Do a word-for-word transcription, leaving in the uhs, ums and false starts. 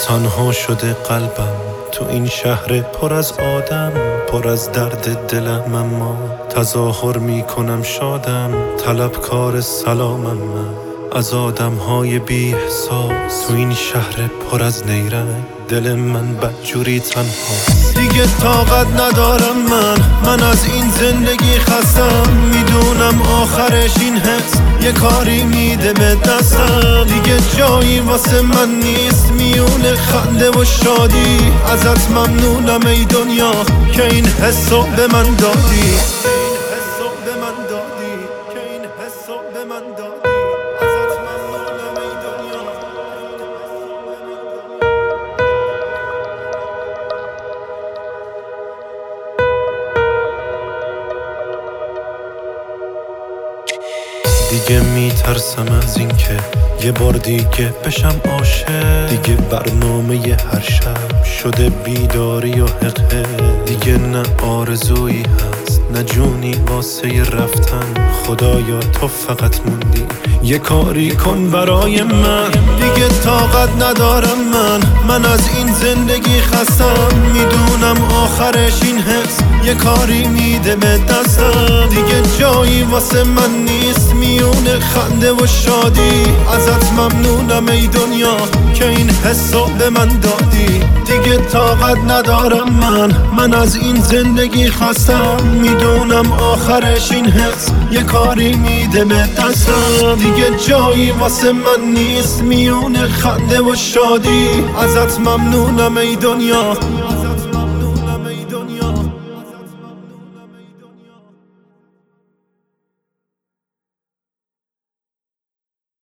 تنها شده قلبم تو این شهر پر از آدم، پر از درد دلم، اما تظاهر میکنم شادم، طلبکار سلامم من از آدم های بی احساس. تو این شهر پر از نیرنگ دل من بدجوری تنها. دیگه طاقت ندارم من من از این زندگی خستم، میدونم آخرش این حس یه کاری میده به دستم. دیگه جایی واسه من نیست میونه خنده و شادی، ازت ممنونم ای دنیا که این حسو به من دادی. دیگه میترسم از این که یه بار دیگه بشم عاشق، دیگه برنامه ی هر شب شده بیداری و حقه. دیگه نه آرزویی هست نه جونی واسه رفتن، خدایا تو فقط موندی یه کاری کن برای من. دیگه طاقت ندارم من من از این زندگی خستم، میدونم آخرش این حس یه کاری میده به دستم. دیگه جایی واسه من نیست میونه خنده و شادی، ازت ممنونم ای دنیا که این حسو به من دادی. دیگه طاقت ندارم من من از این زندگی خستم، میدونم آخرش این حس یه کاری میده به دستم. دیگه جایی واسه من نیست میونه خنده و شادی، ازت ممنونم ای دنیا